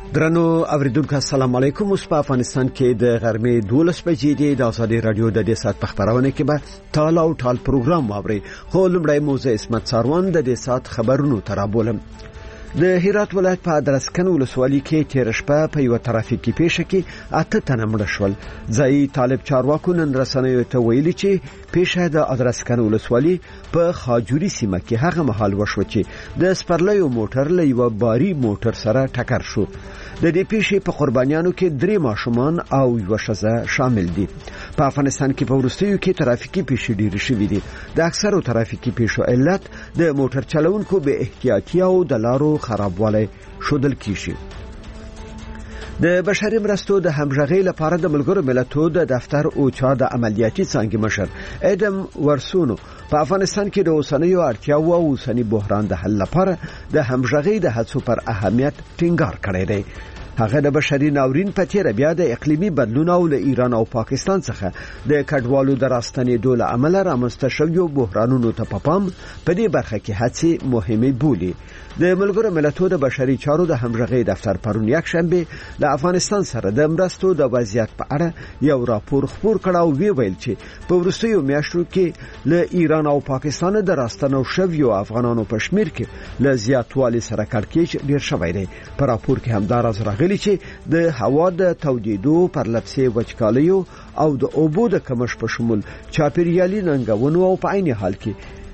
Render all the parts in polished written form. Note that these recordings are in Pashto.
درنو اوریدونکو السلام علیکم. اوس په افغانستان کې د غرمې 12 بجې دی. د ازادي رادیو د دې سات په خبرونه کې به ټال او ټال پروګرام واوري. خو لمړی موزه اسمت ساروان د دې سات خبرونو ترابولم. د هرات ولایت په ادرسکن ولسوالۍ کې تیر شپه په یو ترافیکي پیښه کې 8 تنه مړه شول. ځای طالب چارواکو نن رسنیو ته ویلي چې پیښه د ادرسکن ولسوالۍ په خاجوري سیمه کې هغه مهال وشو چې د سپرلیو موټر له یو باري موټر سره ټکر شو. د دې پیښې په قربانیانو کې 3 ماشومان او یو ښځه شامل دي. په افغانستان کې په ورستیو کې ترافیکي پیښې ډېرې شوې دي. د اکثرو ترافیکي پیښو علت د موټر چلوونکو بې احتیاطي او د لارو خرابوالی شودل کیږي. د بشري مرستو د همغږۍ لپاره د ملګرو ملتونو د دفتر او چا د عملیاتي څانګې مشر ادم ورسونو په افغانستان کې د اوسنیو اړتیاو او اوسنی بحران د حل لپاره د همغږۍ د هڅو پر اهمیت ټینګار کړی دی. هغه د بشري ناورین په تیر بیا د اقلیمي بدلون او له ایران او پاکستان څخه د کډوالو د راستنېدو له امله رامنځته شویو بحرانونو ته پام په دې برخه کې هڅې مهمه بولي. د ملګرو ملتونو د بشري چارو د همغږۍ دفتر پرون یک شنبه له افغانستان سره د مرستو د وضعیت په اړه یو راپور خپور کړ او ویل چې په وروستیو میاشتو کې له ایران او پاکستان د راستنو شویو افغانانو په شمیر کې له زیاتوالي سره کړکېچ ډیر شوی دی. په راپور کې همدارس راغلی چې د هوا د تودیدو پرلپسې وچکالیو او د اوبو د کمښت په شمول چاپیریالي ننګونو او په عین حال کې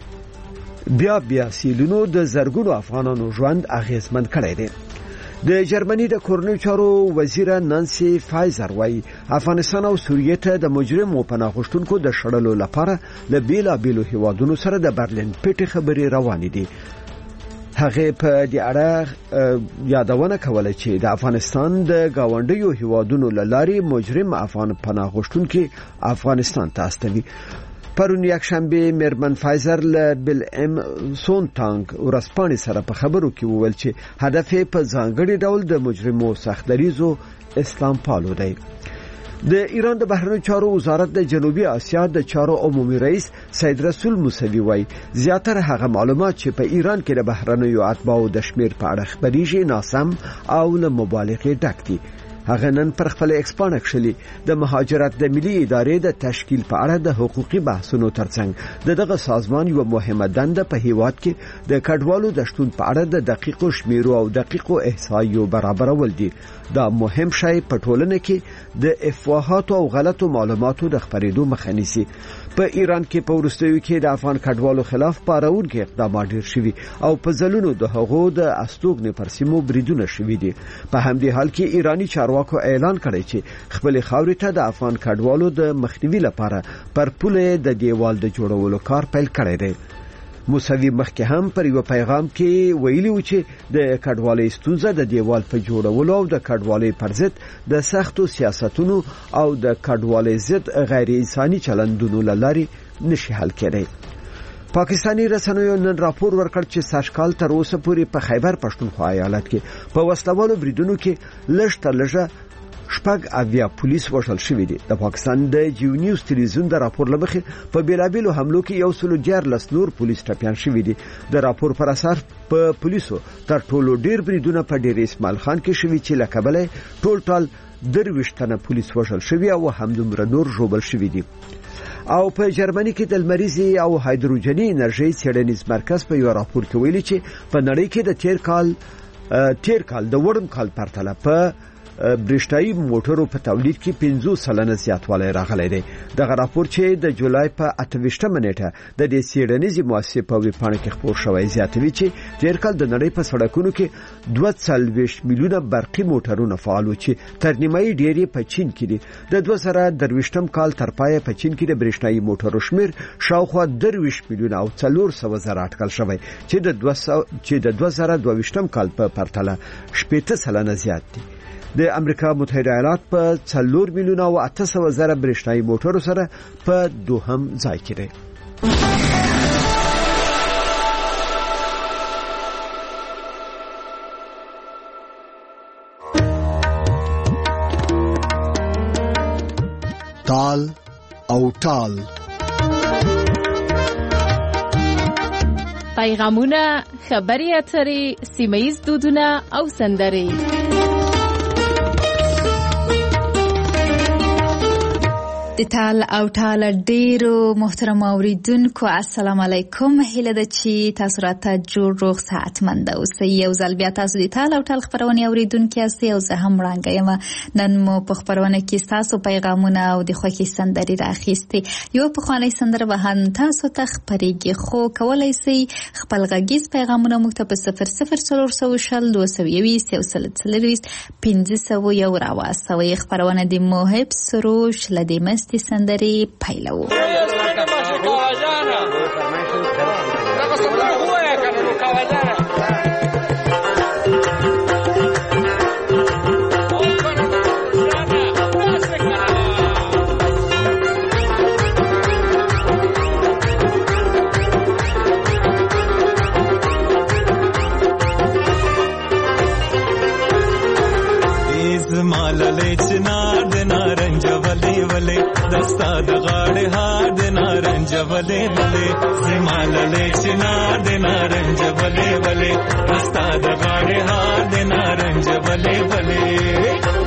بیا سیلونو د زرګونو افغانانو ژوند اغیزمن کړی دی. د جرمني د کورنیو چارو وزیر نانسي فایزر وايي افغانستان او سوریه ته د مجرمو پناه غوښتونکو د شړلو لپاره له بیلابیلو هیوادونو سره د برلین پټې خبرې روانې دي. هغه په دې اړه یادونه کوله چې د افغانستان د گاونډیو هیوادونو لاري مجرم افغان پناه غوښتونکي افغانستان ته استوي. پرون یک شنبه میرمن فایزر له بل ام سونتانګ ورسپانې سره په خبرو کې وویل چې هدف په ځانګړي ډول د مجرمو سختدریزو اسلام پالو دی. د ایران د بهرنیو چارو وزارت د جنوبي اسیا د چارو عمومي رئیس سید رسول موسوی وايي زیاتره هغه معلومات چې په ایران کې د بهرنیو اتباعو د شمیر په اړه خبريږي ناسم او له مبالغې ډک دي. هغه نن پر خپل ایکسپانه کښلي د مهاجرت د ملي ادارې د تشکیل په اړه د حقوقي بحثونو ترڅنګ دغه سازمان یو مهمه دنده په هیواد کې د کډوالو د شتون په اړه د دقیقو شمیرو او دقیقو احصایو برابرول دي. دا مهم شی په ټولنه کې د افواهات او غلطو معلوماتو د خپرېدو مخه نیسي. په ایران کې په ورستیو کې د افغان کډوالو خلاف پاراونکي اقدامات ډیر شوي او په ځلونو د هغو د استوګنې پر سیمو بریدونه شوي دي. په همدې حال کې ایرانی چارواکو اعلان کړی چې خپل خاورې ته د افغان کډوالو د مخنیوي لپاره پر پوله د دیوال د جوړولو کار پیل کړی دی. موسوی مخکې هم پر یو پیغام کې ویلي و چې د کډوالۍ ستونزه د دیوال په جوړولو او د کډوالۍ پر ضد د سختو سیاستونو او د کډوالۍ ضد غیر انساني چلندونو لاري نشي حل کېدای. پاکستانی رسنیو نن راپور ورکړ چې ساشکال تر اوسه پورې په خیبر پښتونخوا ایالت کې په وسلوالو بریدونو کې لږ تر لږه شپږ اویا پولیس وژل شوي دي. د پاکستان د جیو نیوز تلویزیون د راپور لمخې په بیلابیلو حملو کې 114 نور پولیس ټپیان شوي دي. د راپور پر اساس په پولیسو تر ټولو ډیر بریدونه په ډیر اسماعیل خان کې شوي چې له کبله ټول 23 تنه پولیس وژل شوي او همدومره نور ژوبل شوي دي. او په جرمني کې د لمریزي او هایدروجني انرژي څېړنیز مرکز په یو راپور کې ویلي چې په نړۍ کې د تیر کال د وړم کال پرتله په برېښنايي موټرو په تولید کې 50% زیاتوالی راغلی دی. دغه راپور چې د جولای په 28 نیټه د دې څېړنیزې مؤسسې په ویبپاڼه کې خپور شوی زیاتوي چې تیر کال د نړۍ په سړکونو کې 240 میلیونه برقي موټرونه فعال و چې تر نیمایي ډېر په چین کې دي. د 2023 کال تر پایه په چین کې د برېښنايي موټرو شمیر شاوخوا 23 میلیونه او 400 زره اټکل شوی چې د 2022 کال په پرتله 80% زیات دي. د امریکا متحده ایالات په 4 میلیونه او 800 زره برېښنايي موټرو سره په دوهم ځای کې دی. تال او ټال پیغامونه، خبري اترې، سیمه‌ییز دودونه او سندرې د تال او ټال ډیرو محترم اوریدونکو السلام علیکم. هیله ده چې تاسو راته جوړ روغ صحتمند اوسئ. یو ځل بیا تاسو د تال او ټال خبرونه اوریدونکو یاستئ او زه هم وړاندې یم. نن مو په خبرونه کې تاسو پیغامونه او د خوښۍ سندرې راخیستې. یو پخوانی سندره به هم تاسو ته خبرېږي، خو کولای شئ خپل غږیز پیغامونه موږ ته په 00400 220 1501 راواستوئ. خبرونه د محب سروش لدی تی سندری پیلو دستا د غاړې هار د نارنج ولې ولې زماله چنار د نارنج ولې ولې دستا د غاړې هار د نارنج ولې ولې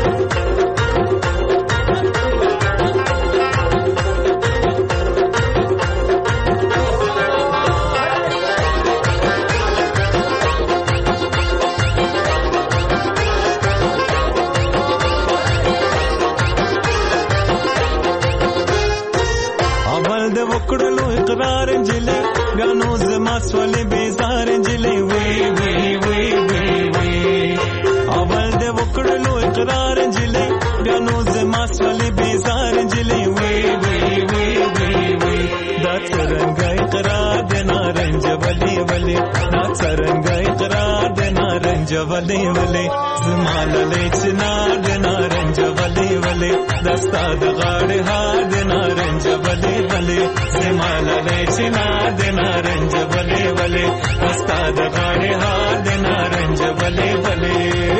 وکړلو اقرار انجلې غانو زما سولې بیزار انجلې وی وی وی وی وی اول دې وکړلو اقرار انجلې غانو زما سولې بیزار انجلې وی وی وی وی وی دا څنګه اقرار دې نارنج ولې ولې دا څنګه اقرار دې نارنج ولې ولې زماله چنار دې نارنج ولې ولې دستا د غاړې هار دې نارنج ولې ولې زماله چنار دې نارنج ولې ولې دستا د غاړې هار دې نارنج ولې ولې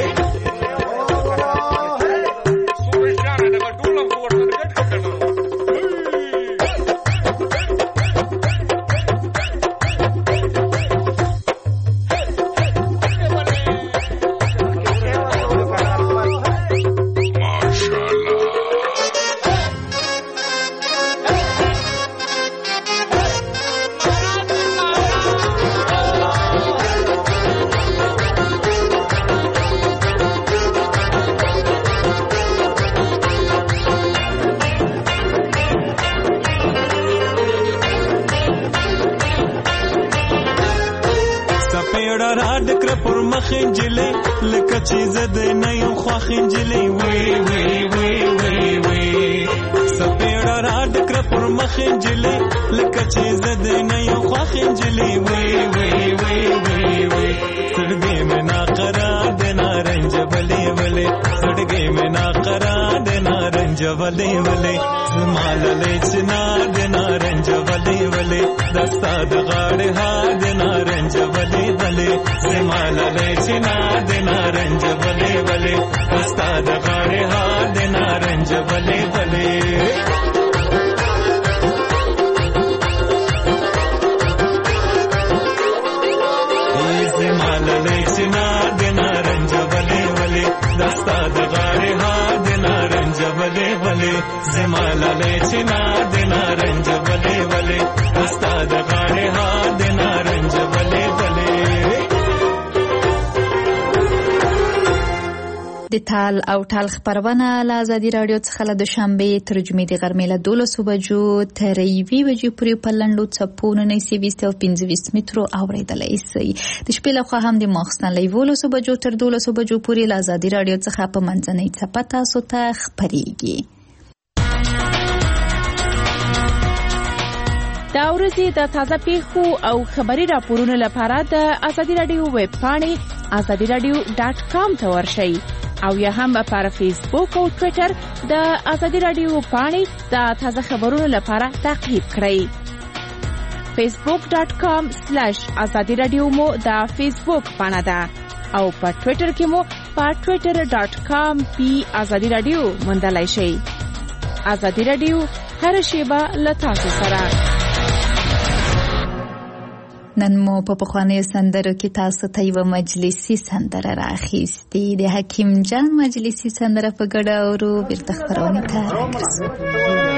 خنجلې لکه چې زده نه یو خوا خنجلې وی وی وی وی وی سپېړه را ډکره پر مخ خنجلې لکه چې زده نه یو خوا خنجلې وی وی وی وی وی سړګې مې ناقرار د نارنج ولې ولې سړګې مې ناقرار د نارنج ولې ولې زماله چنار د نارنج ولې ولې دستا د غاړې هار د نارنج ولې ولې زماله چنار د نارنج ولې ولې دستا د غاړې هار د نارنج ولې ولې زماله چنار د نارنج ولې ولې دستا د غاړې هار د نارنج ولې ولې زماله چنار د نارنج ولې ولې دستا د غاړې هار د نارنج ولې ولې د تال او ټال خبرونه له آزادي رادیو څخه له دوشنبې تر جمعې د غرمې له 12 بجو تر 1 بجې پورې په لنډو څپو 925 مترو اورېدلی شئ. د شپې لخوا هم د ماخستن له 11 بجو تر 12 بجو پورې له آزادي رادیو څخه په منځنۍ څپه تاسو ته خبرېږي. دا ورځې د تازه پیښو او خبري راپورونو لپاره د آزادي رادیو ویب پاڼې azadiradio.com ته ورشئ او یا هم پر فیسبوک او ټوئیټر د آزادي رادیو پاڼې د تازه خبرونو لپاره تعقیب کړئ. facebook.com/azadiradio مو د فیسبوک پاڼه ده او په ټوئیټر کې مو په twitter.com/azadiradio موندلای شئ. آزادي رادیو هر شیبه له تاسو سره. نن مو په پخوانیو سندرو کې تاسو ته یو مجلسي سندره راخیستې د حکیم جان مجلسي سندره په ګډه اورو بیرته خپرونه کوي.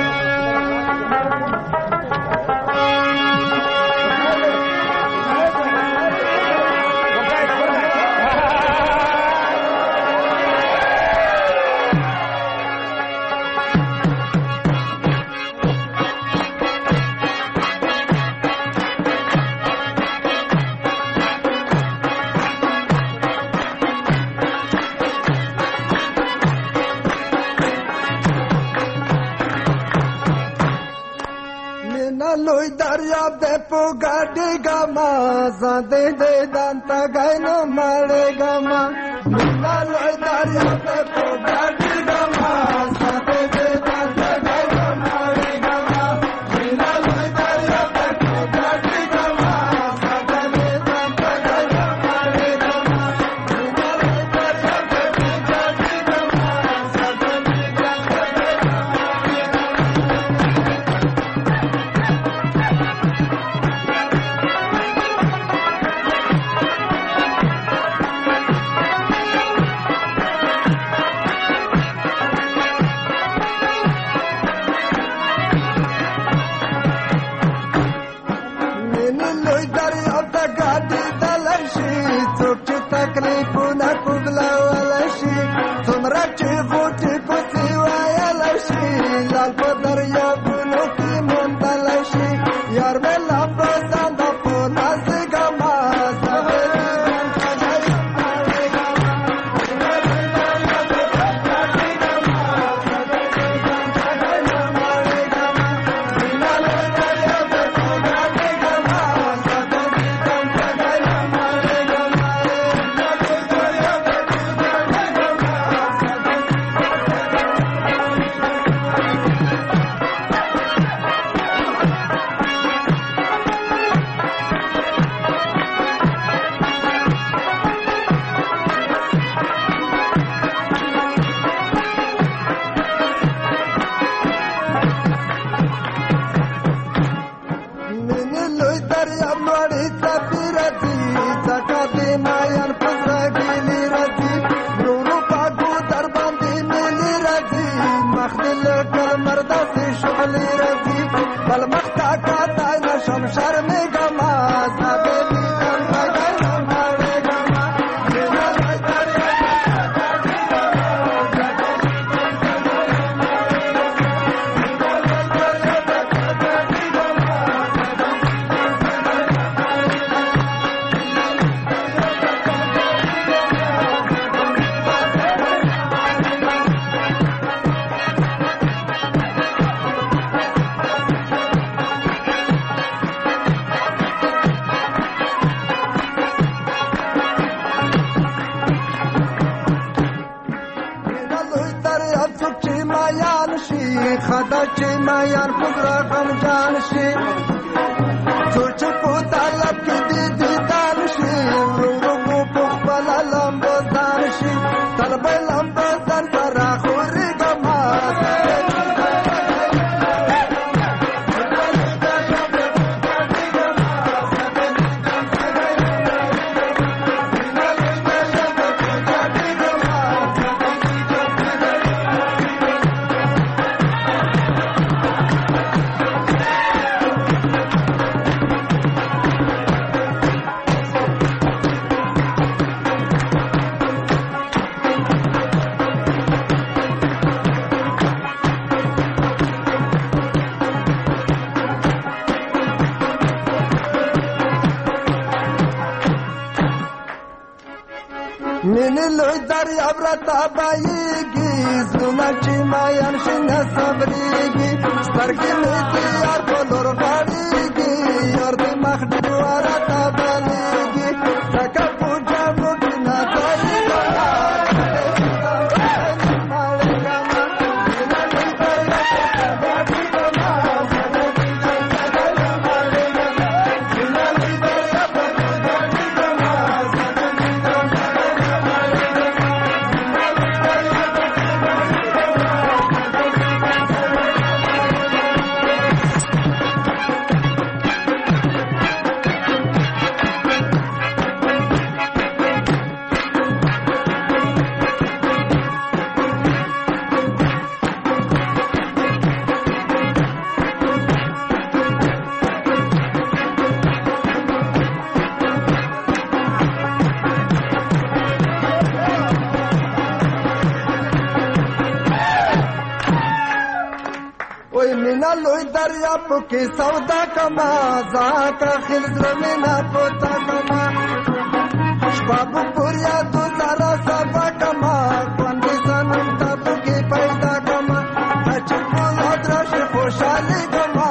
Lui daria de pugadi gama zade de danta gaino male gama Mina lui daria de pugadi gama zade de danta gaino male gama Mina lui daria de pugadi gama zade de danta gaino male gama Mina lui daria de pugadi gama zade de danta gaino male مینا لوی دریا پکې سودا کما زاکا خل زمینا پتا کما شباب پوریا تو سارا سبا کما باندې سنم تاسو کې پیدا کما چې په لادرش خوشاله کما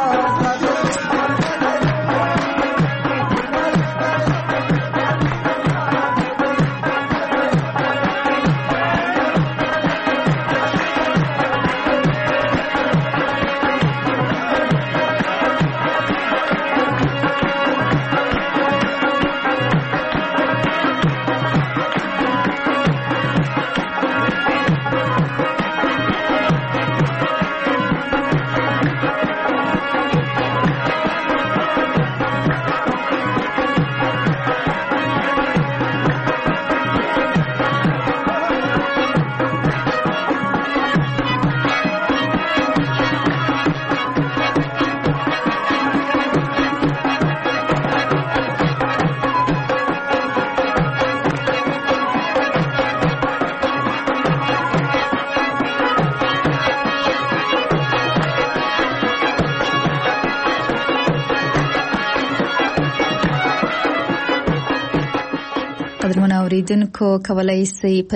اوریدونکو کولای شئ په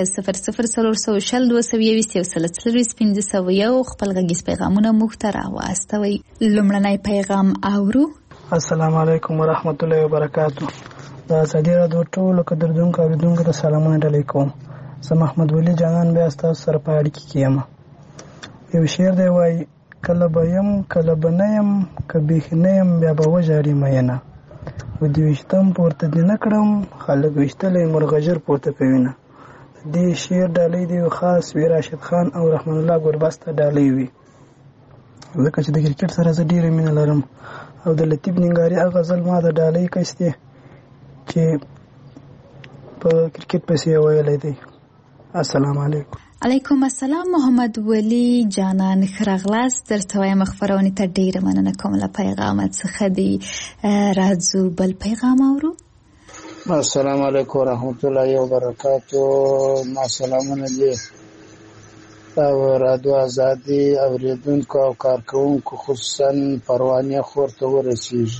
00402022 خپل غږیز پیغامونه موږ ته راواستوئ. لومړنی پیغام اورو. السلام علیکم ورحمت الله وبرکاتہ. دا سعودي رادیو ټول قدردونکو اوریدونکو ته سلامونه ډالۍ کوم. زه محمد ولی جانان بیا تاسو سره په اړیکه کې یم. یو شعر دی وایي کله به یم کله به نه یم که بیخي نه یم بیا به وژاړي مینه و دې ویشتم پورته دې نه کړم خلک ویشتلی مرغجر پورته کوي نه. دې شعر ډالۍ دی خاص وي راشد خان او رحمان الله ګرباس ته ډالۍ وي ځکه چې د کرکټ سره زه ډېره مینه لرم او د لطیف ننګاري هغه غزل ما د ډالۍ کس دی چې په کرکټ پسې یې ویلی دی. السلام علیکم. علیکم السلام محمد ولی جانان خرغلاس درته وایم خبرونه ته ډیره مننه کوم له پیغامات څخه دی. راځو بل پیغام اورو. السلام علیکم ورحمت الله وبرکاتہ. ما سلامونه دي او رادیو ازادي اوریدونکو او کارکونکو خصوصا پروانه خورته ورسیږي.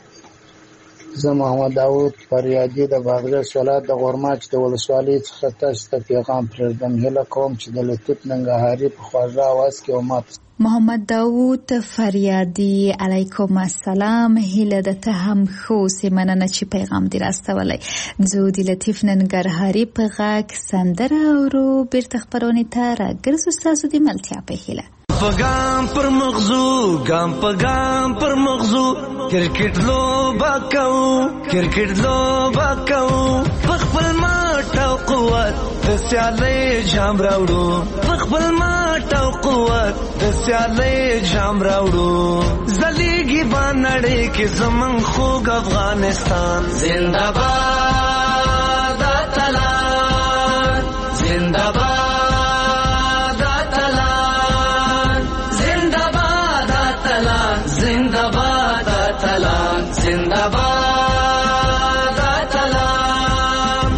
زه محمد داوود فریادي د باغرس ولایت د غورماچ د ولسوالۍ څخه تاسو ته پیغام پرېږدم. هیله کوم چې د لطیف ننګرهاري په خواږه اواز کې ومات. محمد داوود فریادي علیکم السلام. هیله ده ته هم خو مننه چې پیغام دی راستولی. زه د لطیف ننګرهاري په غږ سندره اورو بیرته خبرونه ته راګرځو ستاسو د ملتیا په هیله. ګام پر مغزو ګام په ګام پر مغزو کرکټ لوبه کوو کرکټ لوبه کوو په خپل ماټ او قوت د سیالۍ جام راوړو په خپل ماټ او قوت د سیالۍ جام راوړو. زلیږي به نړۍ کې زمونږ خوږ افغانستان زنده باد اتلان زنده باد زنده‌باد اتلان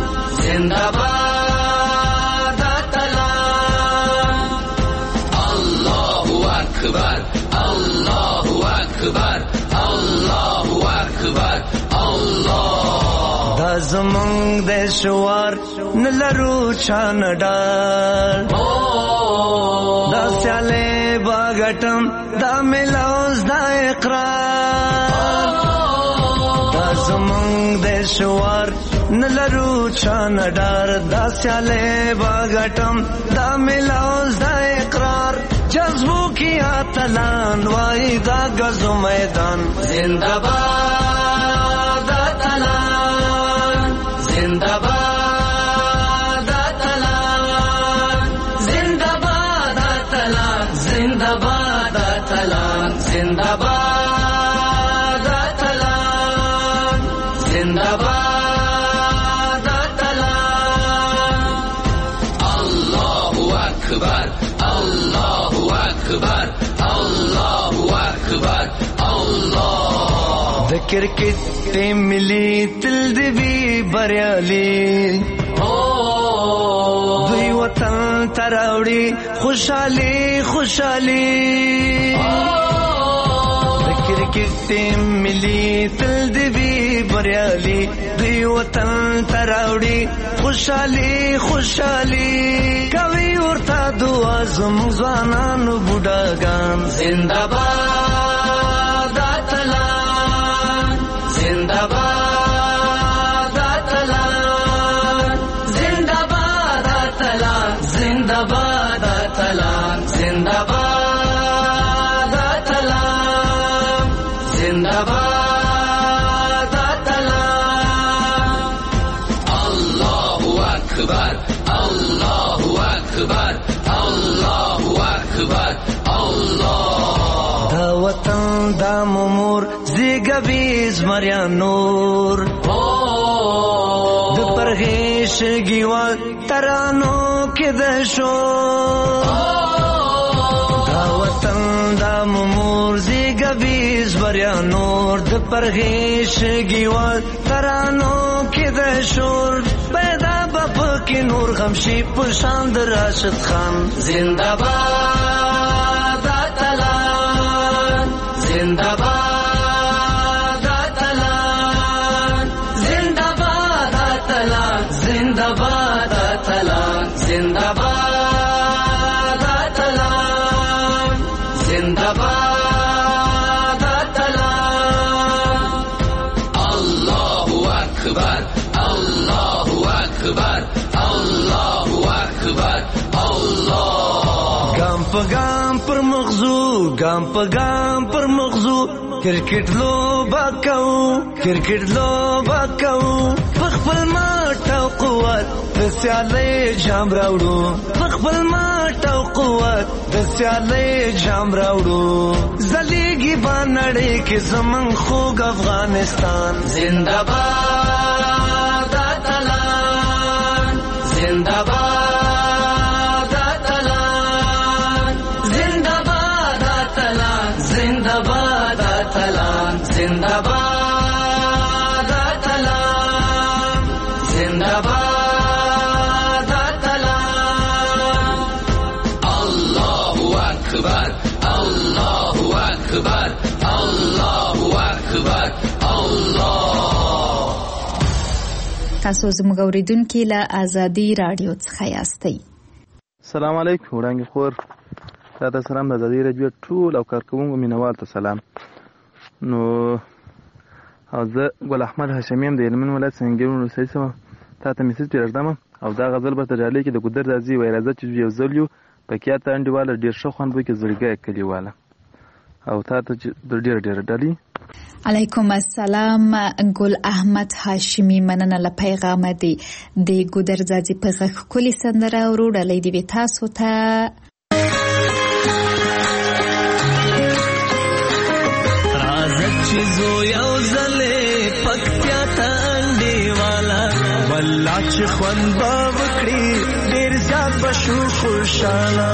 زنده‌باد اتلان. الله اکبر الله اکبر الله اکبر الله. دا زمونږ د شوار نلرو چانډال دا سیاله باغټم دا ملاوز دا اقرار دا زمونږ د شوار نلرو چانډار دا سیاله باغټم دا ملاوز دا اقرار. جذبو کی اتلان وای دا غزو میدان زنده‌باد اتلان زنده‌باد اتلان زنده‌باد اتلان زنده‌باد اتلان زنده‌باد اتلان زنده‌باد اتلان. الله اکبر الله اکبر الله اکبر الله. د کرکټ ټیم ملي تل دی وی بریالي دوی وطن تراوړي خوشالي خوشالي کرکټ ټیم ملي تل دی وی بریالي دوی وطن تراوړي خوشالي خوشالي کوي ورته دعا زموږ ځوانانو بوډاګان زنده‌باد اتلان زنده‌باد اتلان زنده‌باد اتلان زنده‌باد اتلان زنده‌باد اتلان زنده‌باد اتلان الله اکبر الله اکبر الله اکبر الله دا وطن دا ممور زیګوي زمریا نور د پرهیش گیوال ترانو کې د شو دا وطن دا ممور زیګوي زمریا نور د پرهیش گیوال ترانو کې د شور پیدا بپ کې نور غمشي پر شان د راشد خان زنده‌باد اتلان زنده‌باد اتلان زنده‌باد اتلان زنده‌باد اتلان زنده‌باد اتلان زنده‌باد اتلان الله اکبر الله اکبر الله اکبر الله ګام په ګام پر مغزو ګام په ګام پر مغزو کرکټ لوبه کوو کرکټ لوبه کوو په خپل ماټ او قوت د سیالۍ جام راوړو په خپل ماټ او قوت د سیالۍ جام راوړو زلیږي به نړۍ کې زمونږ خوږ افغانستان زنده‌باد اتلان زنده‌باد اتلان زنده‌باد اتلان زنده‌باد اتلان زنده‌باد اتلان زنده‌باد اتلان الله اکبر الله اکبر الله اکبر الله تاسو زموږ اوریدونکو له ازادي رادیو څخه یاستئ. السلام علیکم وړاندې خور تاسو سلام د ازادي رادیو ټول او کارکوونکو مینوال ته سلام. نو زه ګل احمد هاشمیم د هلمند ولایت سنګیرون ولسوالۍ څخه تاسو میسج درځم او دا غزل به تجاري کې د ګودر راځي وای راځي چې یو ځل یو پکې ته انډیواله ډیر ښه خوند وکړي زړګی کلیواله او تاسو ډیر ډالي. علیکم السلام ګل احمد هاشمی مننه له پیغام دی د ګودر ځاځي په غږ کلی سندره وروړلې دی تاسو ته چې زو یو ځلې پکتیا ته انډیواله والله چې خوند به وکړي ډېر زیات به شو خوشحاله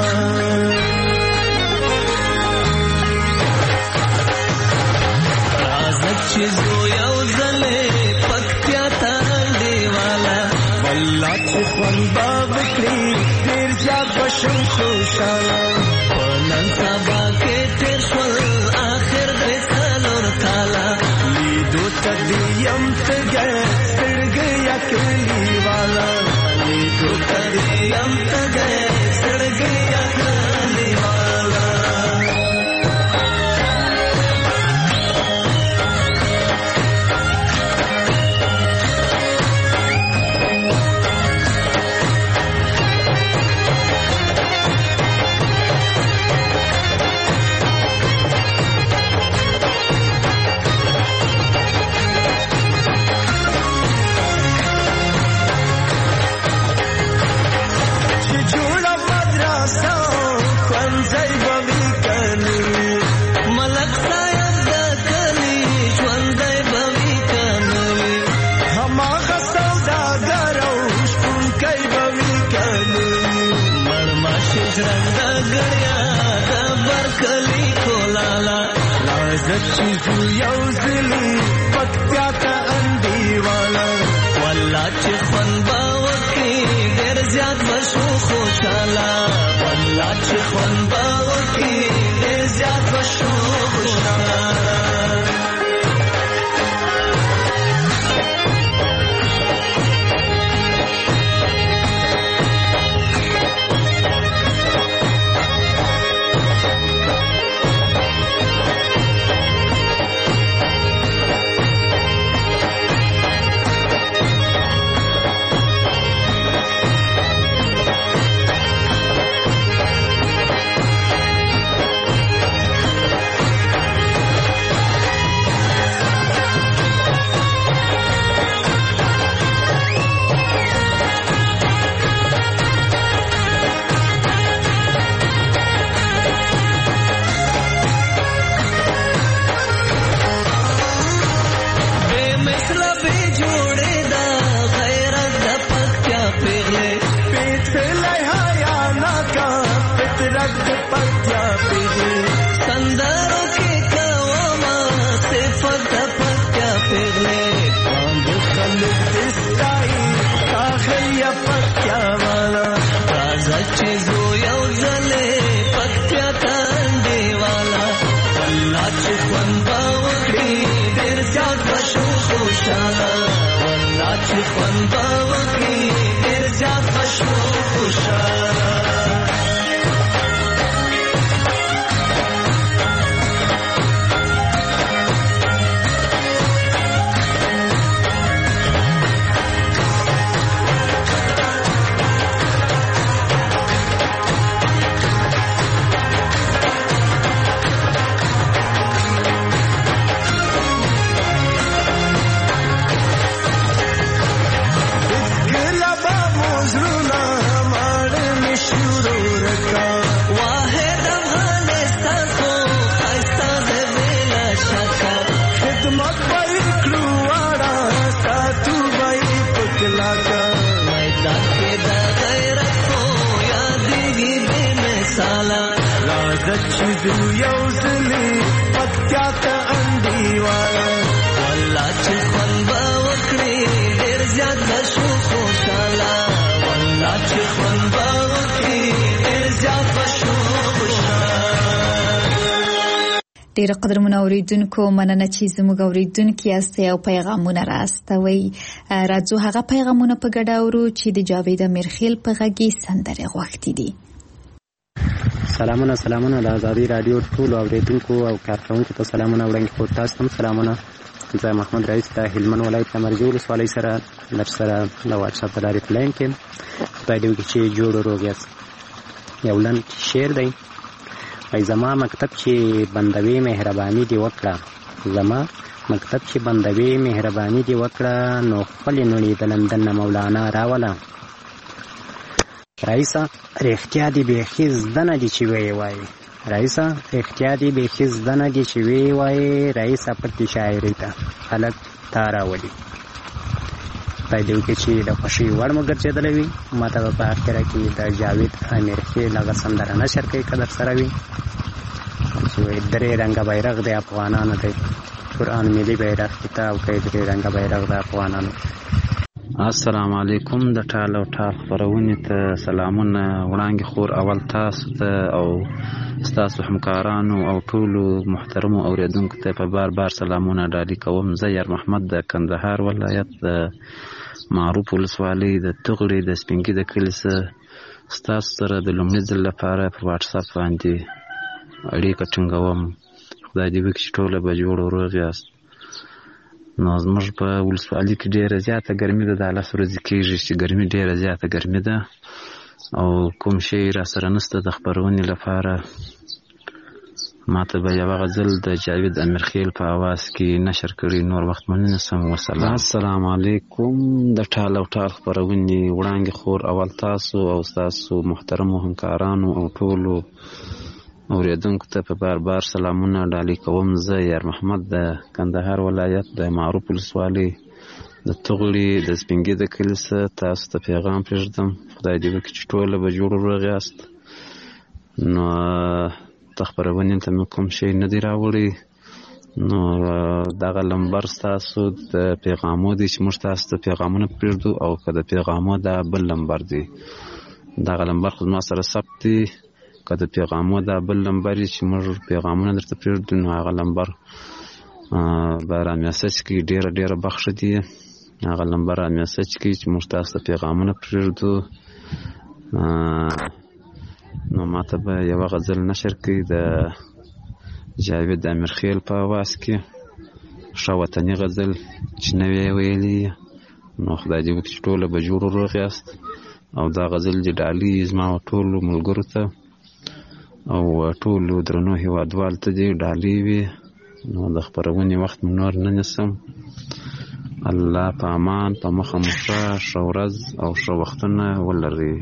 راځه چې زو یو ځلې پکتیا ته انډیواله والله چې خوند به وکړي ډېر زیات به شو خوشحاله په نن سبا کې تېر شول آخر دې لیدو تدیم تگئے سڑگئے اکلی والا لیدو تدیم تگئے سڑگئے اکلی والا چیزو یو زلی پکتیا تا انډیواله والله چې خوند به وکړي ډېر زیات به شو خوشحاله والله چې خوند به وکړي ډېر زیات به شو خوشحاله خوند وکړي ډېر زیات خوشو خوشاله چیزو یوزلی پکیا ته انډیواله والله چې خوند به وکړي ډېر زیات به شو خوشاله والله چې خوند به وکړي ډېر زیات به شو خوشاله. ډېر قدرمن اوریدونکو مننه چې زموږ اوریدونکي یاستئ او پیغامونه راستوئ. راځو هغه پیغامونه په ګډه اورو چې د جاوید امیرخیل په غږ سندرې غوښتي دي. سلامونه د آزادي رادیو ټول اوریدونکو او کارکونکو ته سلامونه وړاندې کوم. تاسو هم سلامونه. زه محمد رئیس د هلمند ولایت د مرجو ولسوالۍ سره در سره د واتساپ په لارې په لاین کې خدای دې وکړي چې جوړ روغ یاست. یو لنډ شعر دی. وایي زما مکتب چې بندوي مهرباني دې وکړه زما مکتب چې بندوي مهرباني دې وکړه نو خپلې نړۍ د لندن نه مولانا راوله رئیسه رښتیا دې بیخي زده نه دي چې ویې وایي رئیسه رښتیا دې بیخي زده نه دي چې ویې وایي رئیسه پټې شاعرۍ ته خلک تا راولي. خدای دې وکړي چې د خوښۍ وړ مو ګرځېدلی وي. ما ته به په اخره کې د جاوید امیرخیل هغه سندره نشر کوي که در سره وي چې وایي درې رنګه بیرغ د افغانانو دی قرآن ملي بیرغ ته او که درې رنګه بیرغ د افغانانو. السلام علیکم. د ټال او ټال خپرونې ته سلامونه وړاندې خور اول تاسو ته او ستاسو همکارانو او ټولو محترمو اوریدونکو ته په بار بار سلامونه ډالۍ کوم. زه یار محمد د کندهار ولایت د معروف ولسوالۍ د تغړې د سپینګي د کلي څخه ستاسو سره د لومړي ځل لپاره په واټساپ باندې اړیکه ټینګوم. خدای دې وکړي چې ټوله به جوړ او روغ یاست. نو زموږ په ولسوالۍ کې ډېره زیاته ګرمي ده. د 10 ورځې کېږي چې ګرمي ډېره زیاته ګرمي ده او کوم شی را سره نشته د خپرونې لپاره. ما ته به یوه غزل د جاوید امیرخیل په اواز کې نشر کړي. نور وخت مو نه نیسم. وسلام. السلام علیکم. د ټال او ټال خپرونې وړاندې خور اول تاسو او ستاسو محترمو همکارانو او ټولو اوریدونکو ته په بار بار سلامونه ډالۍ کوم. زه یار محمد د کندهار ولایت د معروف ولسوالۍ د تغړې د سپینګي د کلي څخه تاسو ته پیغام پرېږدم. خدای دې وکړي چې ټوله به جوړ روغ یاست. نو د خپرونې ته مې کوم شی نه دی راوړی. نو دغه لمبر ستاسو د پیغامو دی چې موږ تاسو ته پیغامونه پرېږدو او که د پیغامو دا بل لمبر دی دغه لمبر خو زما سره ثبت دی. که د پیغامو دا بل لمبر چې موږ پیغامونه درته پرېږدو نو هغه لمبر به را میسج کړي. ډېره بخښه دي. هغه لمبر را میسج کړي چې موږ تاسو ته پیغامونه پرېږدو. نو ما ته به یوه غزل نشر کړي د جاوید امیرخیل په اواز کې ښه وطني غزل چې نوی ویلي. نو خدای دې وکړي چې ټوله به جوړ روغ یاست او دا غزل دې ډالۍ زما ټولو ملګرو ته او ټولو درنو هیوادوالو ته دې ډالۍ وي. نو د خپرونې وخت مې نور نه نیسم. الله په امان په مخه مو ښه ورځ او ښه وختونه ولري.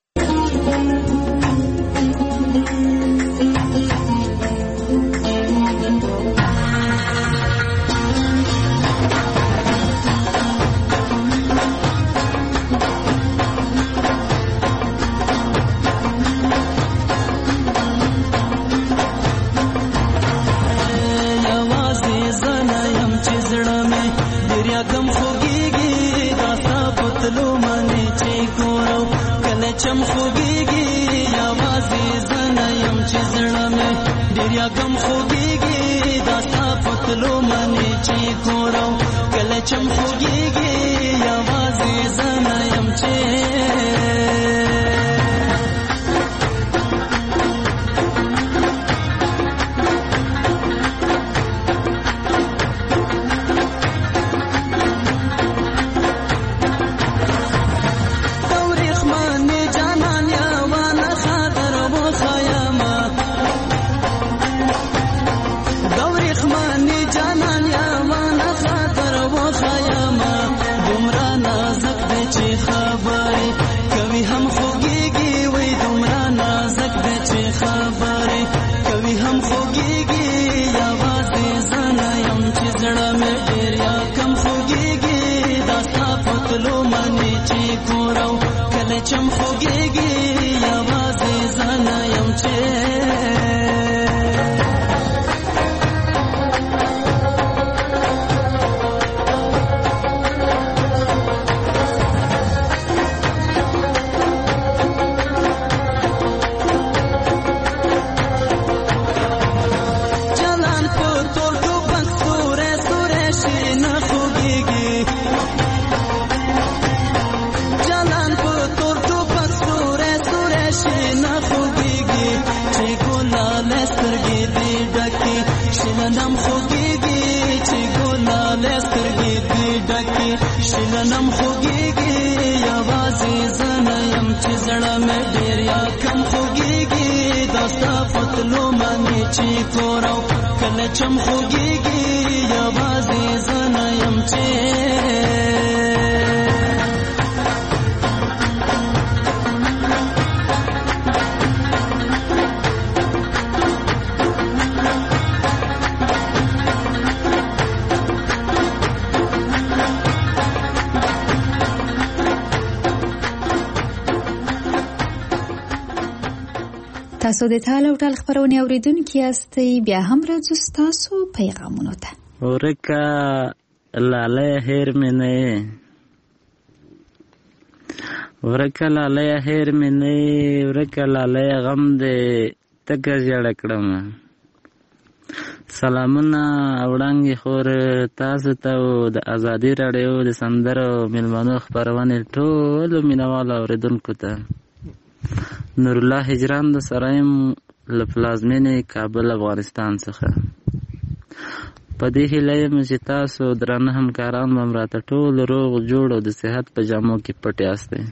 چم خوږیږي یوازې زه نه یم چې زړه مې ډېر یا غم خوږیږي دا ستا په پتلو منی چې کورو کله چم خوږیږي یوازې زنه یم چې چم خوږیږي یوازې زنه یم چې جلان په تور ټوپک سوری سوری شي نه خوږیږي جلان په تور ټوپک سوری سوری شي نه خوږیږي چې ګلاله سترګې دې ډکې شلنم خوږیږي چې ګلاله سترګې دې ډکې شلنم خوږیږي یوازې زنه یم چې زړه مې ډېر یا کم خوږیږي دا ستا پتلو منې چې کورو کله چم خوږیږي یوازې زنه یم چې تاسو د تال او ټال خبرونه اوریدونکو یاستئ بیا هم راځو تاسو پیغامونو ته ورکا لاله هیر منه ورکا لاله هیر منه ورکا لاله غم دې تک جوړ کړم سلامونه وړاندې خور تاسو ته د ازادي رادیو د سندرو ملمنو خبرونه ټول مینوال اوریدونکو ته نور الله هجران د سرایم لپلازمینه کابل افغانستان څخه په دې هیله یم چې تاسو درانه همکاران ممراته ټول روغ جوړ او د صحت په جامو کې پټ یاستئ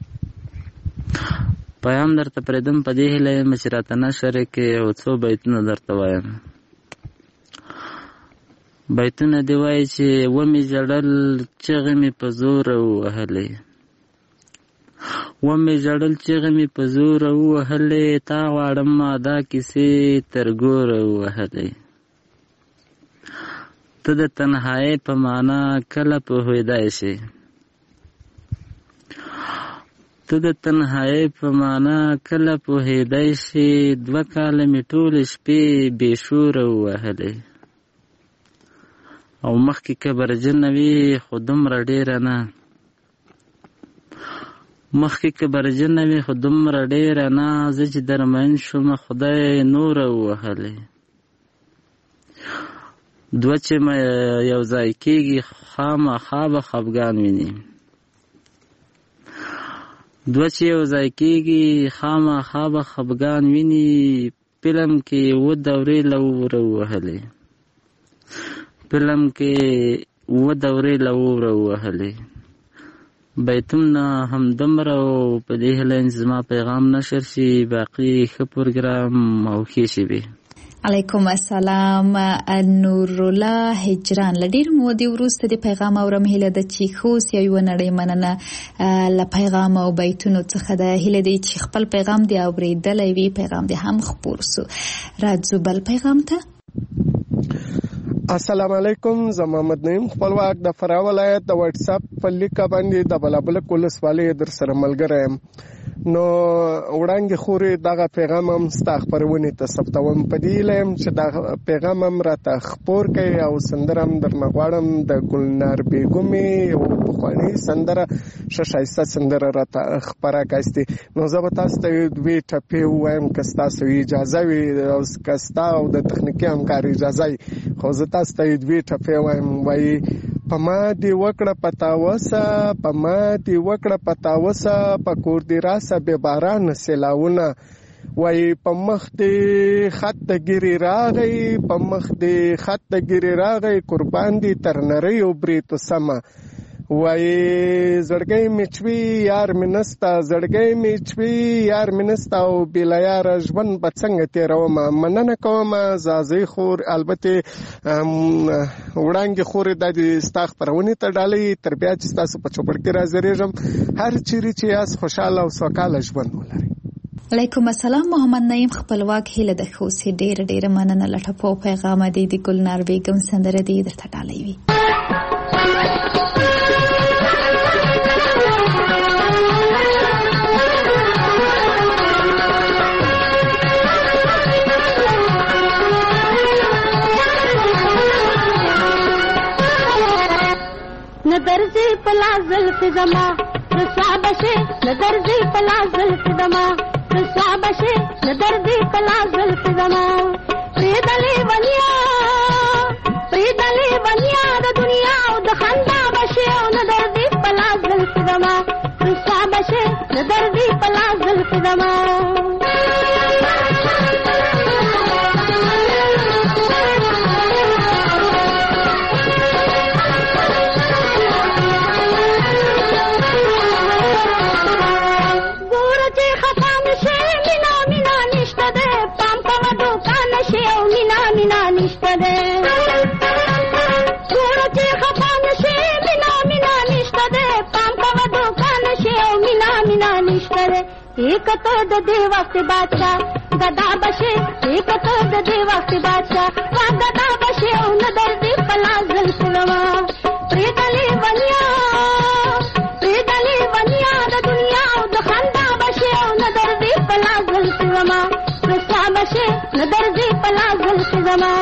پیام درته پرېدم په دې هیله یم چې راته نشر کې یو څو بیتونه درته وایم بیتونه دی وایي چې ومې ژړل چغې مې په زور ووهلې ومې ژړل چغې مې په زور ووهلې تا غواړم ما دا کیسې تر ګوره ووهلې ته د تنهایۍ په معنا کله پوهېدای شې ته د تنهایۍ په معنا کله پوهېدای شې 2 کاله مې ټولې شپې بې شوره ووهلې او مخکې کبرجنه وي خو دومره ډېره نه مخکې کبرجنه وي خو دومره ډېره نه زه چې درمن شوم خدای نوره ووهلې 2 چې یو ځای کېږي خامخا به خفګان ویني 2 چې یو ځای کېږي خامخا به خفګان ویني فلم کې 2 دورې له وره ووهلې فلم کې 2 دورې له وره ووهلې بیتونه همدومره او په دې هیله زما پیغام نشر شي باقي ښه پروګرام او ښې شیبې علیکم السلام نور الله هجران لډیر مودې وروسته د پیغام اورم هیله د چې خوس یو نړۍ مننه ل پیغام او بیتونو څخه د هیله د چې خپل پیغام دی اوریدلې وی پیغام دی هم خبر سو راځو بل پیغام ته السلام علیکم زما محمد نعیم خپلواک د فراه ولایت د واتس اپ په لیک باندې د بلابل کولسوالۍ در سره ملګری یم نو وړاندې خوري دغه پیغام هم ستا خپرونې ته ثبتوم په دې لایم چې دا پیغام هم راته خپور کړي او سندره هم درنه غواړم د ګلنار بیګمې یو پخوانۍ سندره ښه ښایسته سندره راته خپره کړئ. نو زه به تاسو ته دوې ټپې ووایم که ستاسو اجازه وي او که ستا او د تخنیکي همکار اجازه وي، خو زه تاسو ته دوې ټپې وایم. وایي په ما دې وکړه پتاوسه، په ما دې وکړه پتاوسه، په کور دې راسه بې بارانه سیلاونه. وایي په مخ دې خط د ګیرې راغی، په مخ دې خط د ګیرې راغی، قربان دې تر نریو بریتو سمه. وایي زړګی مې چوي یار مې نسته، زړګی مې چوي یار مې نسته، او بېله یاره ژوند به څنګه تېرومه. مننه کومه زازۍ خور، البته وړانګې خورې دا دې ستا خپرونې ته ډالۍ تر بیا چې ستاسو په چوپړ کې راځرېږم. هر چیرې چې یاست خوشحاله او سوکاله ژوند ولرئ. علیکم السلام. محمد نعیم خپلواک هیله د خوسي ډېره مننه. لټپو پیغام دی د ګلنار بیګم سندره دی درته ډالۍ وي. نظرزی پلا زلف زما رسوا بشه، نظرزی پلا زلف زما رسوا بشه، نظرزی پلا زلف زما پریدلی ونیا د دنیا او د خندا بشه، او نظرزی پلا زلف زما رسوا بشه، نظرزی پلا زلف زما. एक तो द देवा से बादशाह गदा बशे, एक तो द देवा से बादशाह वा गदा बशे, उन दर्दी पला जुल्फ जमा प्रीदली वनिया द दुनिया द खंदा बशे, उन दर्दी पला जुल्फ जमा रसा बशे, न दर्दी पला जुल्फ जमा.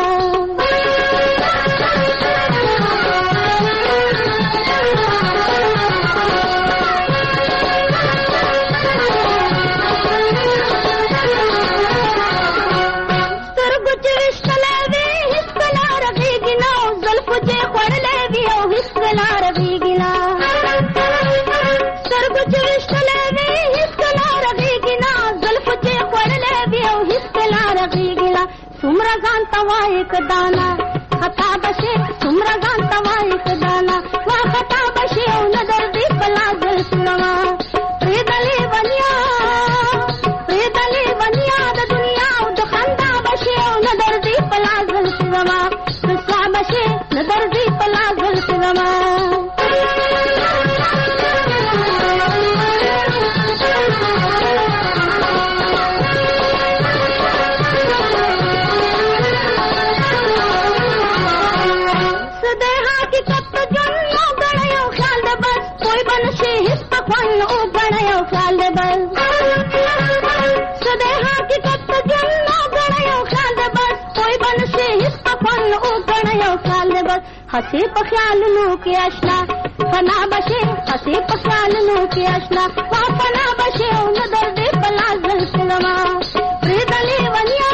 सुमरा गान तवा एक दाना खता बशे, सुमरा गान तवा एक दाना वा खता बशे, उन दर्दी पला जुल्फ जमा प्रीदली वनिया द दुनिया द खंदा बशे, उन दर्दी पला जुल्फ जमा रसा बशे, न दर्दी पला जुल्फ जमा. हसी पख्याल नो के आशना फना बशे, हसी पख्याल नो के आशना वा फना बशे, उन दर्दी पला जुल्फ जमा प्रीदली वनिया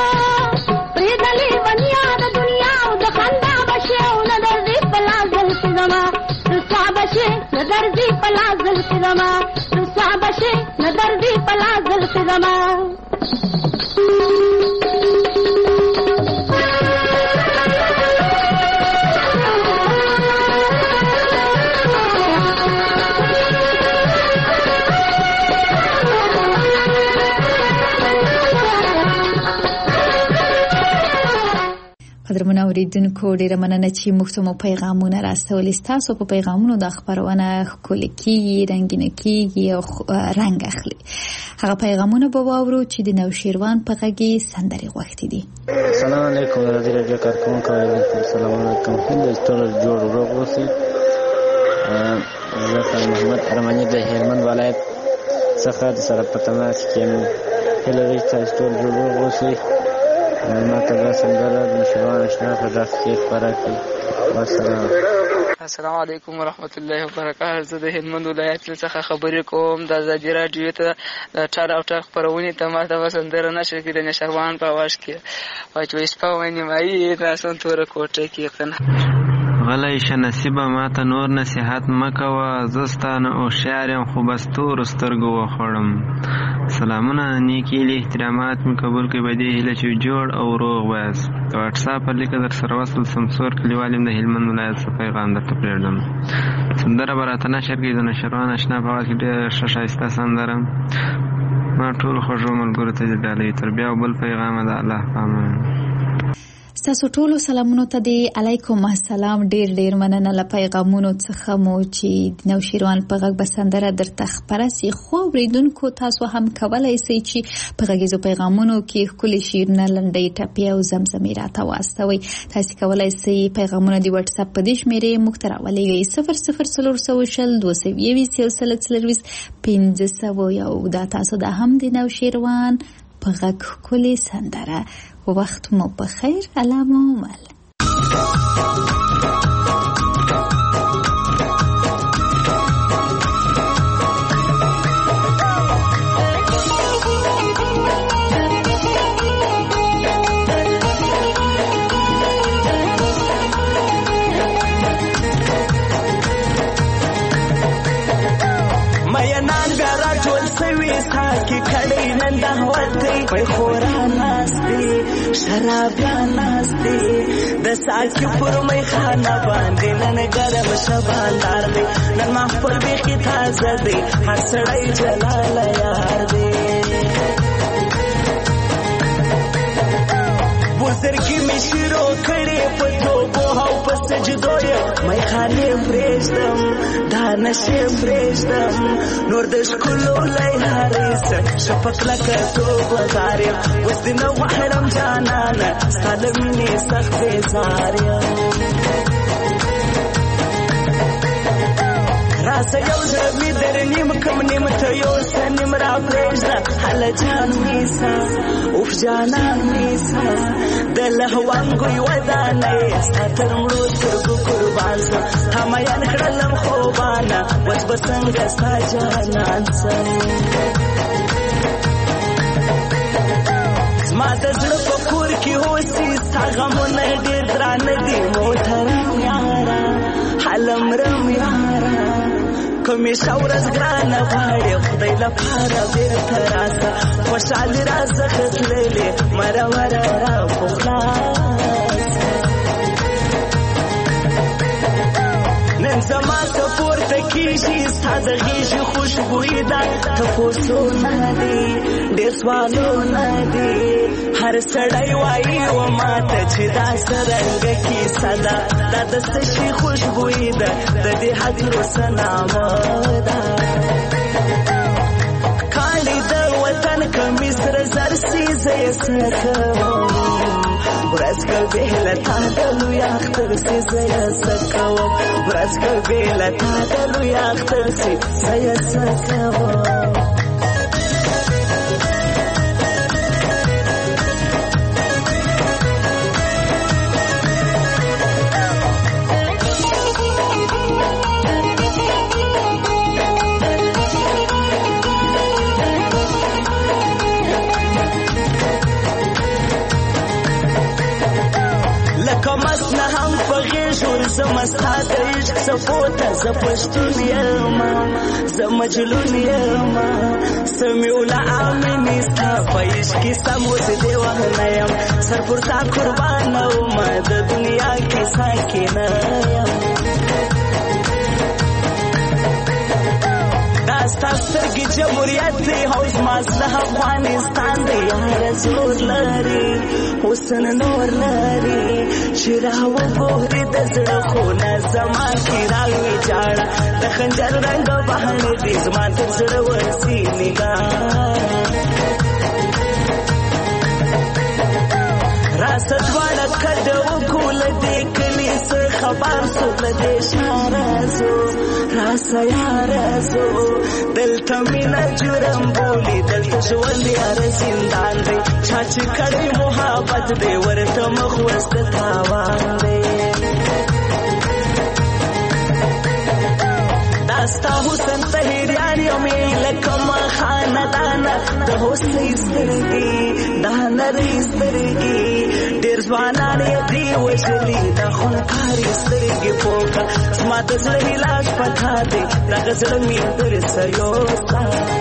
द दुनिया द खंदा बशे, उन दर्दी पला जुल्फ जमा रसा बशे, न दर्दी पला जुल्फ जमा रसा बशे, न दर्दी पला जुल्फ जमा. قدرمن اوریدونکو ډیره مننه چې موږ ته مو پیغامونه راستولي. ستاسو په پیغامونو د خبرونه ښکلې کیږي، رنګینه کیږي او رنګ اخلي. هغه پیغامونه به واورو چې د نوشیروان په غږی سندرې غوښتي دي. السلام علیکم رادیو کارکونکو، السلام علیکم. هیله ټول جوړ روغ اوسئ. زه محمد ارمانی د هلمند ولایت څخه د سره په تماس کې یم. هیله ده چې تاسو ټول روغ اوسئ. ما ته دا سندره د مشران اشنا په غږ کې خپره کړئ. والسلام. السلام علیکم ورحمت الله وبرکاته. زه د هلمند ولایت څخه خبرې کوم. د ازادي راډیو ته د ټار او ټاک خپرونې ته ما ته سندره نشر کړي د نشروان په اواز کې وایي چې شپه ونیمایي ناسون توره کوټه کې کنه غلی شه نصیبه ماته نور نصیحت مه کوه، زه ستانه هوښیار یم خو بس تورو سترګو وخوړم. سلامونه، نیکې هیلې احترامات مې قبول کړئ. په دې هیله چې جوړ او روغ ویاست. د واټساپ پر لیکه در سره وصل سمسور کلیوال یم د هلمند ولایت څخه پیغام درته پرېږدم. سندره به راته نشر کړي د نشروان اشنا په اواز کې ډېره ښه ښایسته سندره. ما ټولو خوږو ملګرو ته دې ډالۍ. تر بیا او بل پیغامه د الله په امان. ستاسو ټولو سلامونو ته دی علیکم السلام. ډیر ډیر مننه له پیغامونو څخه مو چې د نوشیروان په غږ به سندره درته خپره سي. خو اوریدونکو تاسو هم کولی سئ چې په غږیزو پیغامونو کې ښکلي شعرونه، لنډۍ، ټپې او زمزمې راته واستوئ. تاسو کولی سئ پیغامونه د واټس اپ په دې شمېرې موږ ته راولېږئ 00420202501. دا تاسو د هم د نوشیروان په غږ ښکلې سندره. وقت مو بخیر. علام عمل. مینان بیارا ټول سوي ساکي کړي نن د هوتې په خورا ناستي شرابیان ناستي د ساکي پر مې خانه باندې نن ګرم شباندار دی نن محفل بیخي تازه دی هر سړی جلال یار دی بزرګي مې شروع کړې په توبو او په سجدو یې مې خانه پرېږدم دا نشه پرېږدم نور د ښکلو لیارې سه شفق لکه توبهدار یم اوس دې نه غواړم جانانه ستا له مینې سخت بېزار یم راسه یو زړه مې در نیم کم نیم ته یوسه نیم را پرېږده هله جان میسه اوف جانان میسه د لهوانګوی ودانه یې ستا تر مړو سترګو قربان سم تا میان کړلم خوبانه اوس به څنګه ستا جانان سم زما د زړه په کور کې اوسي ستا غمونه ډېر درانه دي محترم یاره هلمرم یاره کمیشه ورځ ګرانه غواړې خدای لپاره بېرته راسه خوشحالي راڅخه تللې مرمره را په خلاصه نن زما که پورته کېږي ستا د غېږې خوشبویي ده تپوسونه دي ډېر سوالونه دي هر سړی وایي و ماته چې دا څرنګه کیسه ده دا د څه شي خوشبویي ده د دې هجرو څه نامه ده کاڼي د وطن کمیس سره زر سي زه یې څه کوم ورځ که بې له تا د لوی اختر سي زه یې څه کوم ورځ که بې له تا د لوی اختر سي زه یې څه کوم کمسنه هم په غېږ ورځم ستا د عشق څپو ته زه پښتون یم زه مجنون یم سمیوله امینې ستا په عشق کې سم اوس دې وهنه یم سر پر تا قربانه ومه د دنیا کې ساکنه یم دا ستا سترګې جمهوریت دی او زما زړه افغانستان دی یاره زور لري حسن نور لري چې راوګورې د زړه خونه زما کې راویجاړه د خنجر رنګ بهانې دي زما تر زړه ورسي نګاه راسه دواړه کډه وکړو له دې کلي څخه خبر سو لدې شارزو راسه یارزو دلته مینا جرم بولی دلته ژوند یار زندان دی چا چې کړی محبت دی ورته مخ وست تاوان دی داستا حسن طهیریان یومی لکم خاندانا د حسنی سترګي د نری سترګي ډېر ځوانان یې دی وژلي د خونکاري سترګي پوکا زما د زړه علاج پتا دی دغه زړه مې در سیوستا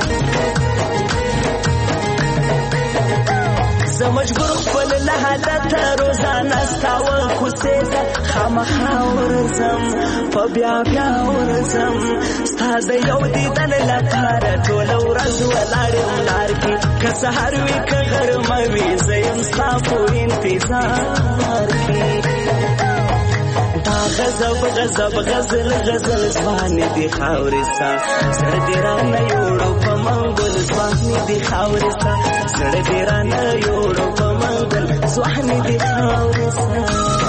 زه مجبور خپل له حالت روزانه ستا وکوسې ته خامخا ورځم په بیا بیا ورځم ستا د یو دیدن لپاره ټوله ورځ ولاړ یم لار کې که سهار وي که غرمه وي زه یم ستا په انتظار کې دا غضب غضب غزل غزل ځوانې دي خاورې ستا زړه دې رانه یوړو په منګل ځوانې دي خاورې ستا زړه دې رانه یوړو په منګل ځوانې دي خاورې ستا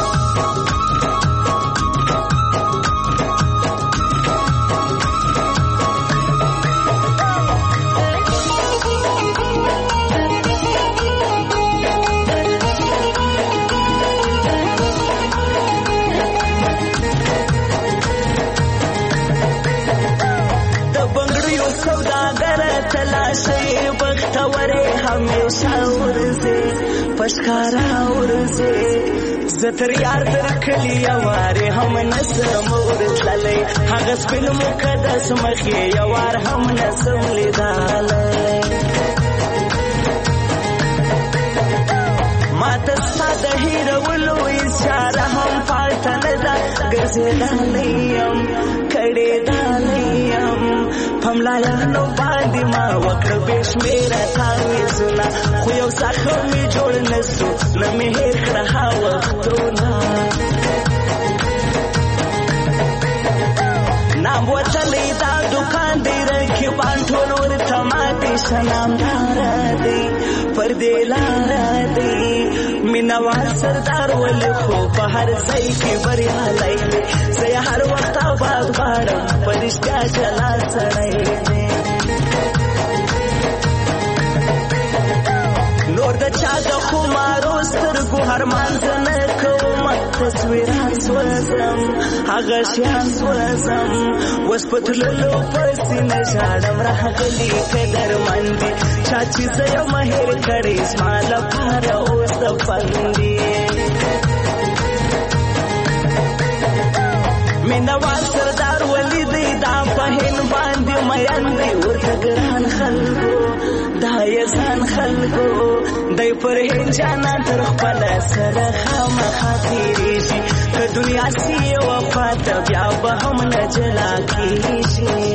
پشکارا ورزه زتر یار در کلی یواره هم نسم ورتللی هغه سپین مقدس مخی یوار هم نسم لیدالی ما تستا د هیرولو اشاره هم پالته نده ګرځېدلیم کړېدلیم پملایانو باندې ما وکړه بې شمېره تعویضونه خو یو ساښه مې جوړ نه سو نه مې هېر کړه ها وختونه نام وتلی دا دوکان دی رقیبان ټول ورته ماتې شه نامداره دی پر دې لاره دی مینهوال سردار ولې خو په هر ځای کې بریالی دی زه یې هر وخت آباد غواړم په رښتیا جلا سړی دی نور د چا د خمارو سترګو هرمان زه نه کوم تصویران سوځم هغه شیان سوځم اوس په تللو پسې نه ژاړم راغلي قدرمن دي چا چې زه یم هېر کړی زما لپاره اوس دفن دي مینهوال سردار ولی دی دا په هند باندې مین دی ورته ګران خلکو دا یې ځان خلکو دی پر هند جانان تر خپله سره خامخا تېرېږي که دنیا سي یوه خواته بیا به هم نه جلا کېږي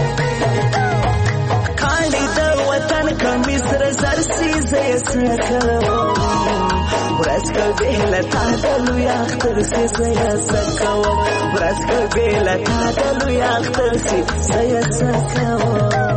کاڼي د وطن کمیس سره زر سي زه یې څه کوم ورځ که بې له تا د لوی اختر سي زه یې څه کوم ورځ که بې له تا د لوی اختر سي زه یې څه کوم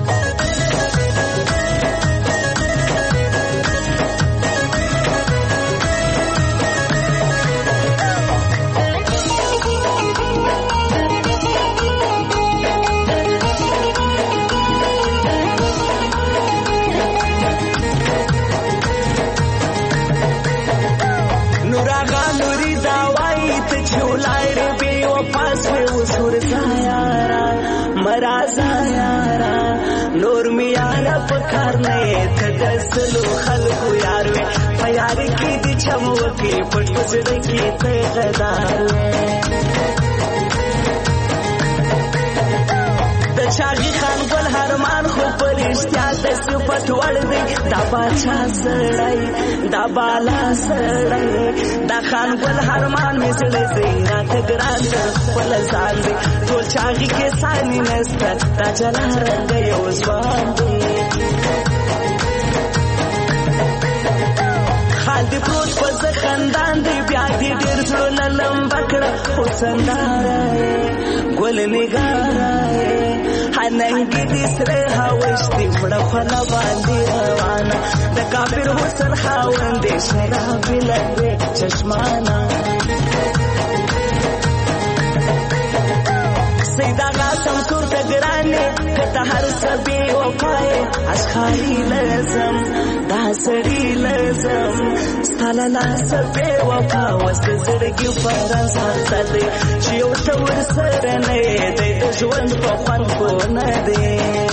نور می یارا پکار نه ته د سلو خلکو یار وې په یار کې دي چموکې پټ پزړه کې ته غدار د چاغي خان ګل هرمان خو پر اشتیا د صفت وړ دی دا باچا سړی دا بالا سړی دا خان ګل هرمان مې زړه دی راته ګران خپل ځان دی ټول چاغي کې ساني نسته دا جلا رنګ یو ځوان دی خال دې پروت په زه خندان دی بیا دې ډېر زړونه لمبه کړه خو سنداره ګل نګاره هننګي دې سره هاوشتي مړه خوله باندې روانه د کافر حسن خاوندې شرابي لږې چشمانه سیدا قاسم کور ته ګرانې کته هر سبي وفای اسخاري لازم دا سړي لازم ستاله لاس په وفا وست زړګي فرانس ساتلې چې یو تور سره نه دی د ژوند په خوند کو نه دی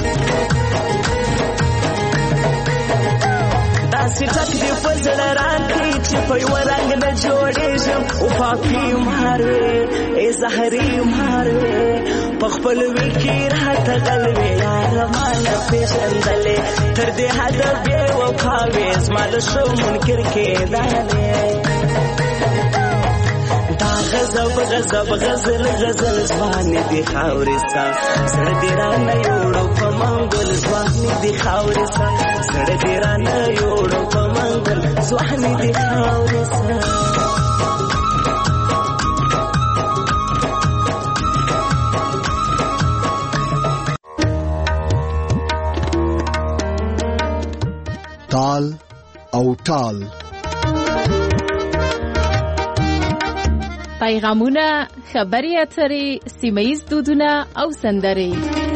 سټک دی فزل راکې چې په یو رنگ نه جوړېږم او پاپي مهاروي ای زهري مهاروي په خپل ویل کې راته غلوي یار مالا پېژندلې تر دې حد بې وفا وې زما له شو منکر کېدلې دا غضب غضب غزل غزل ځوانې دي خاورې سا زړه دې رانه یوړو په منګل ځوانې دي خاورې سا زړه دې رانه یوړو په منګل ځوانې دي خاورې سا تال او ټال پیغامونه، خبري اترې، سیمه‌ییز دودونه او سندرې.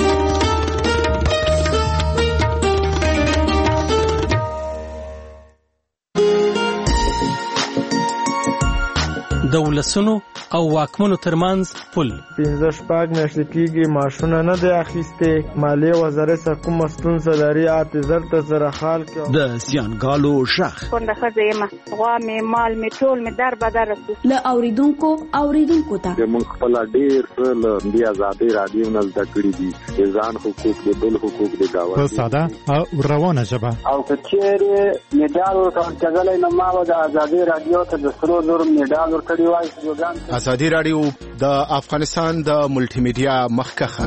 د ولسونو او واکمنو ترمنځ پل 15 میاشتې کېږي معاشونه نه دی اخیستې مالیې وزارت څخه کومه ستونزه لري اعتذار ته سره حال کې د زیانګالو شخ کونډه ښځه یم غوا مې مال مې ټول مې در بدر رسو له اوریدونکو ته موږ خپل ډېر څه له دې ازادي رادیو نه زده کړي دي د ځان حقوق د بل حقوق د داوا په ساده او روانه ژبه او کچېره میډال ورکړل نو ما د ازادي رادیو ته د سرو نور میډال ورکړی وای ازادي رادیو د افغانستان د ملټي میډیا مخکخه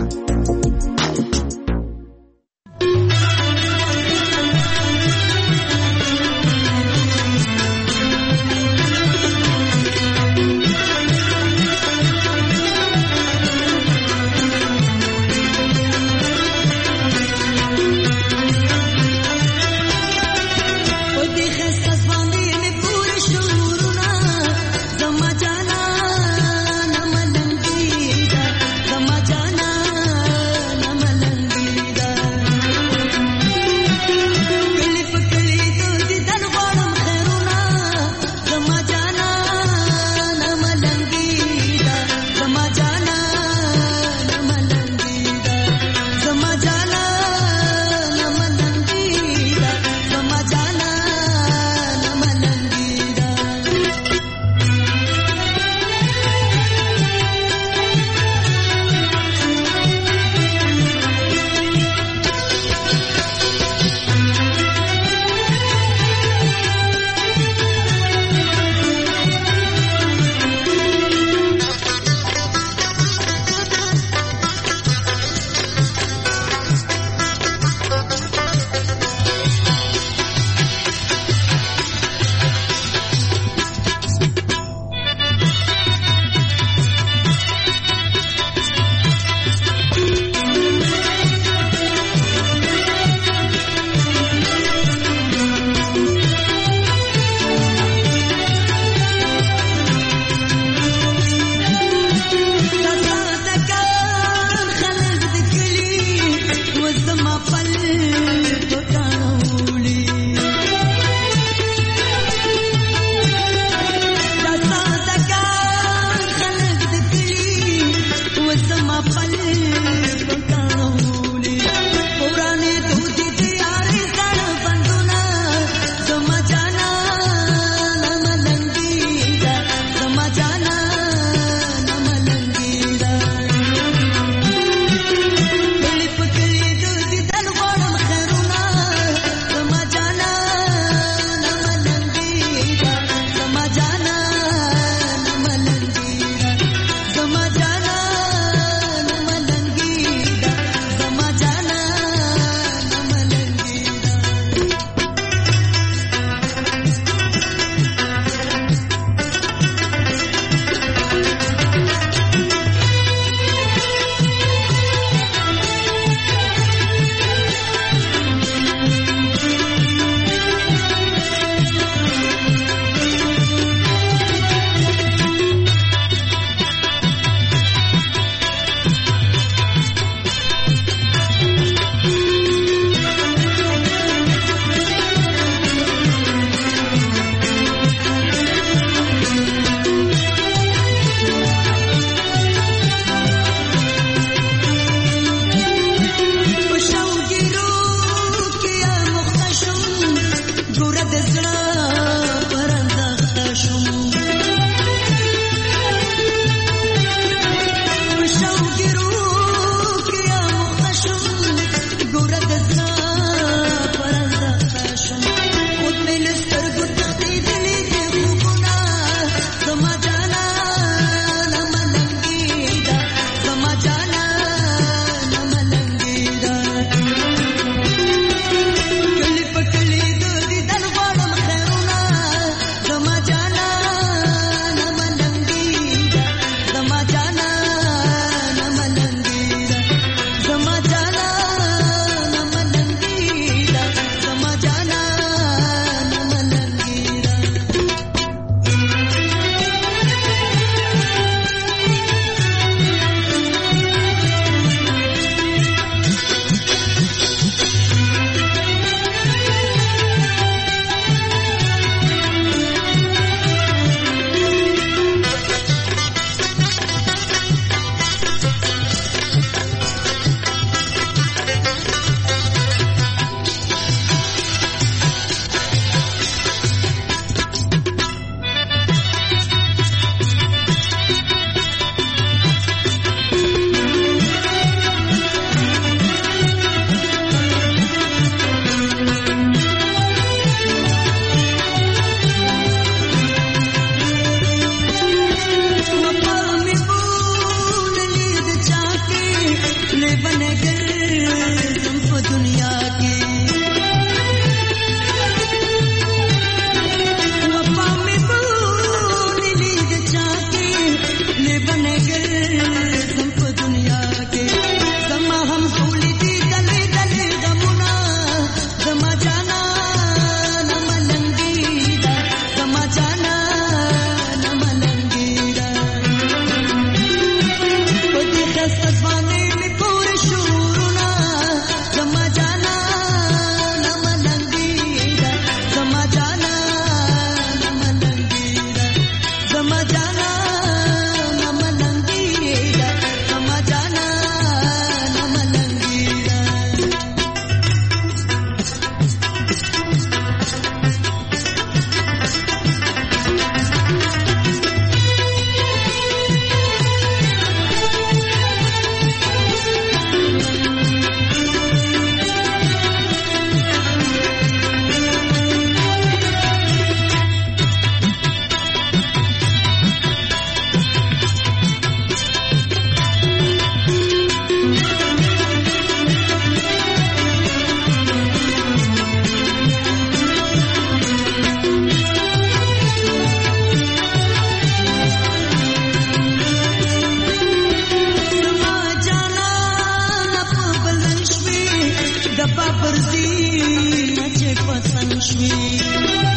د بابرزي چې پسند شوي